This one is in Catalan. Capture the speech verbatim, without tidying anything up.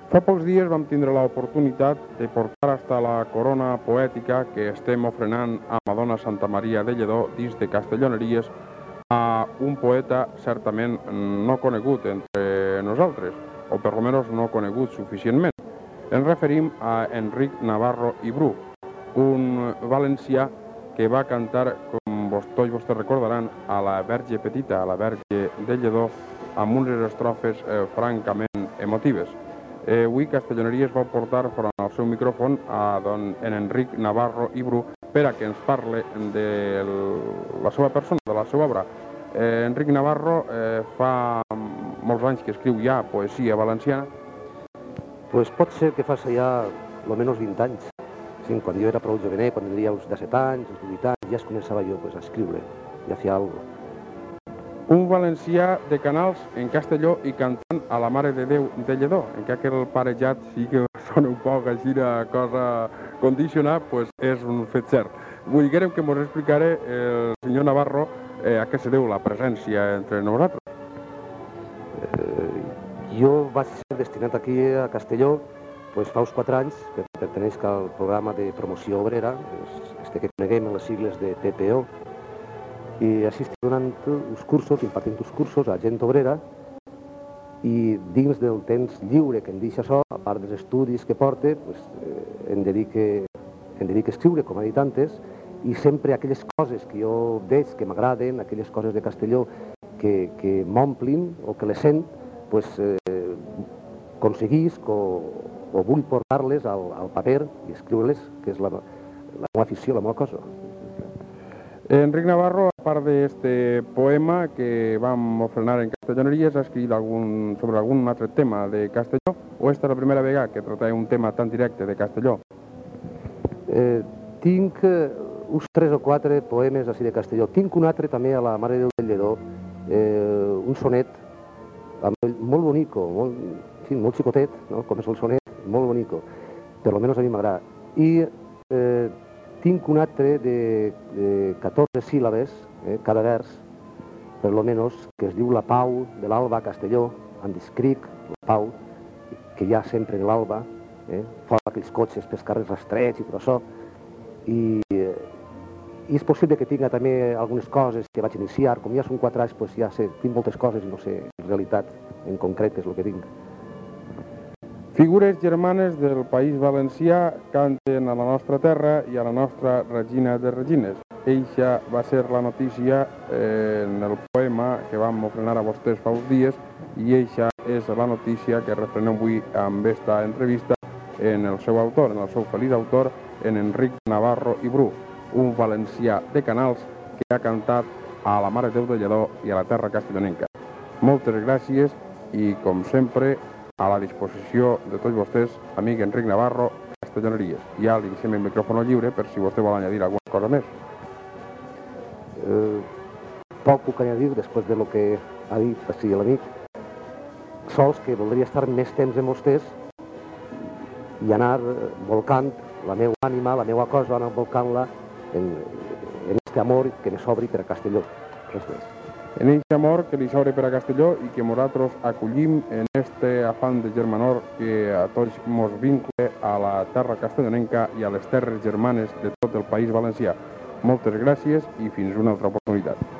Fa pocs dies vam tindre l'oportunitat de portar hasta la corona poètica que estem ofrenant a Madonna Santa Maria de Lledó dins de Castelloneries a un poeta certament no conegut entre nosaltres, o per almenys no conegut suficientment. Ens referim a Enric Navarro i Bru, un valencià que va cantar, com tots vostès recordaran, a la Verge Petita, a la Verge de Lledó, amb unes estrofes eh, francament emotives. Eh, avui Castelloneries va portar fora al seu micròfon a don en Enric Navarro i Bru per a que ens parle de la seva persona, de la seva obra. Eh, Enric Navarro eh, fa molts anys que escriu ja poesia valenciana. Pues pot ser que faci ja almenys vint anys. Sí, quan jo era prou jovenet, quan tenia uns disset anys, uns divuit anys, ja es començava jo pues, a escriure, ja feia alguna cosa. Un valencià de Canals en Castelló i cantant a la Mare de Déu de Lledó, en què aquell parejat sí que sona un poc així de cosa condicionada, pues és un fet cert. Volguérem que ens explicara el senyor Navarro eh, a què se deu la presència entre nosaltres. Eh, jo vaig ser destinat aquí a Castelló pues, fa uns quatre anys, que perteneix al programa de promoció obrera, este que coneguem en les sigles de P P O, i així estic donant uns cursos, impartint uns cursos a gent obrera, i dins del temps lliure que em deixa això, a part dels estudis que porte, pues, eh, em dedique, em dedique a escriure, com ha dit antes, i sempre aquelles coses que jo veig que m'agraden, aquelles coses de Castelló que, que m'omplin o que les sent, pues, eh, aconseguisc o, o vull portar-les al, al paper i escriure-les, que és la, la meva afició, la meva cosa. Enric Navarro, a part d'este poema que vam ofrenar en Castelloneries, ha escrit algun, sobre algun altre tema de Castelló, o esta és la primera vegada que trata un tema tan directe de Castelló? Eh, tinc eh, uns tres o quatre poemes així de Castelló. Tinc un altre també a la Mare de Déu de Lledó, eh, un sonet molt bonico, molt, sí, molt xicotet, no? Com és el sonet, molt bonico, per almenys a mi m'agrada. I eh, tinc un altre de, de catorze síl·labes, eh, cada vers, per almenys, que es diu La Pau de l'Alba a Castelló, en descric la pau, que hi ha sempre de l'alba, eh, fora aquells cotxes pels carrers rastrets i tot això, i, eh, i és possible que tinga també algunes coses que vaig iniciar, com ja són quatre anys, pues ja sé, tinc moltes coses i no sé en realitat en concret és el que tinc. Figures germanes del País Valencià canten a la nostra terra i a la nostra Regina de Regines. Eixa va ser la notícia eh, en el poema que vam ofrenar a vostès fa uns dies i eixa és la notícia que refrenem avui amb esta entrevista en el seu autor, en el seu feliç autor, en Enric Navarro i Bru, un valencià de Canals que ha cantat a la Mare de Déu de Lledó i a la terra castellonenca. Moltes gràcies i, com sempre, a la disposició de tots vostès, amic Enric Navarro, Castelloneries. Ja li deixem el micròfon lliure per si vostè vol añadir alguna cosa més. Eh, poc puc añadir després de lo que ha dit així l'amic. Sols que voldria estar més temps amb vostès i anar volcant la meva ànima, la meva cosa, anar volcant-la en, en este amor que me sobri per a Castelló. Res més. En aquest amor que li s'obre per a Castelló i que nosaltres acollim en este afany de germanor que a tots mos vincula a la terra castellonenca i a les terres germanes de tot el País Valencià. Moltes gràcies i fins una altra oportunitat.